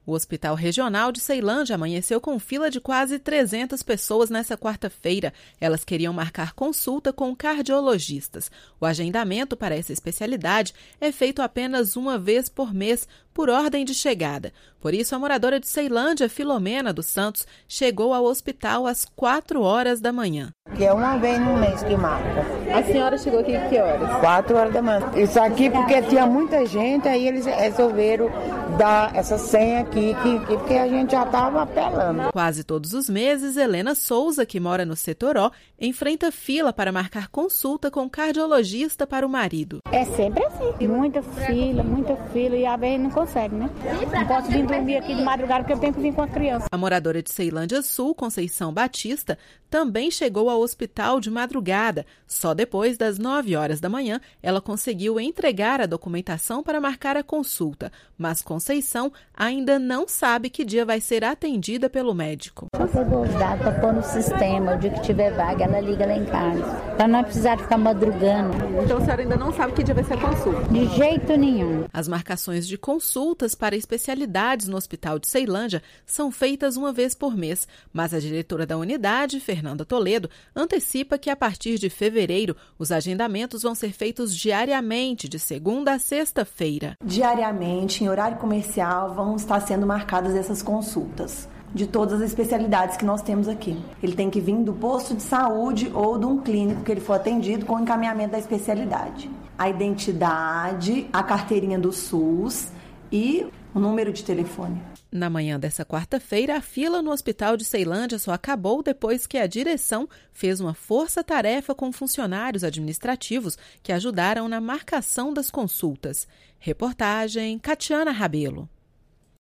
O Hospital Regional de Ceilândia amanheceu com fila de quase 300 pessoas nesta quarta-feira. Elas queriam marcar consulta com cardiologistas. O agendamento para essa especialidade é feito apenas uma vez por mês, por ordem de chegada. Por isso, a moradora de Ceilândia, Filomena dos Santos, chegou ao hospital às 4 horas da manhã. Que é uma vez no mês que marca. A senhora chegou aqui que horas? 4 horas da manhã. Isso aqui porque tinha muita gente, aí eles resolveram dar essa senha aqui, porque a gente já estava apelando. Quase todos os meses, Helena Souza, que mora no Setoró, enfrenta fila para marcar consulta com cardiologista para o marido. É sempre assim. Muita fila, e a vez não consegue, né? Não posso vir dormir aqui de madrugada porque eu tenho que vir com a criança. A moradora de Ceilândia Sul, Conceição Batista, também chegou ao hospital de madrugada. Só depois das 9 horas da manhã, ela conseguiu entregar a documentação para marcar a consulta. Mas Conceição ainda não sabe que dia vai ser atendida pelo médico. Eu dou os dados para pôr no sistema, o dia que tiver vaga, ela liga lá em casa. Para não precisar ficar madrugando. Então a senhora ainda não sabe que dia vai ser a consulta? De jeito nenhum. As marcações de consultas para especialidades no Hospital de Ceilândia são feitas uma vez por mês, mas a diretora da unidade, Fernanda Toledo, antecipa que a partir de fevereiro os agendamentos vão ser feitos diariamente, de segunda a sexta-feira. Diariamente, em horário comercial, vão estar sendo marcadas essas consultas de todas as especialidades que nós temos aqui. Ele tem que vir do posto de saúde ou de um clínico que ele for atendido com o encaminhamento da especialidade. A identidade, a carteirinha do SUS e o número de telefone. Na manhã dessa quarta-feira, a fila no Hospital de Ceilândia só acabou depois que a direção fez uma força-tarefa com funcionários administrativos que ajudaram na marcação das consultas. Reportagem Catiana Rabelo.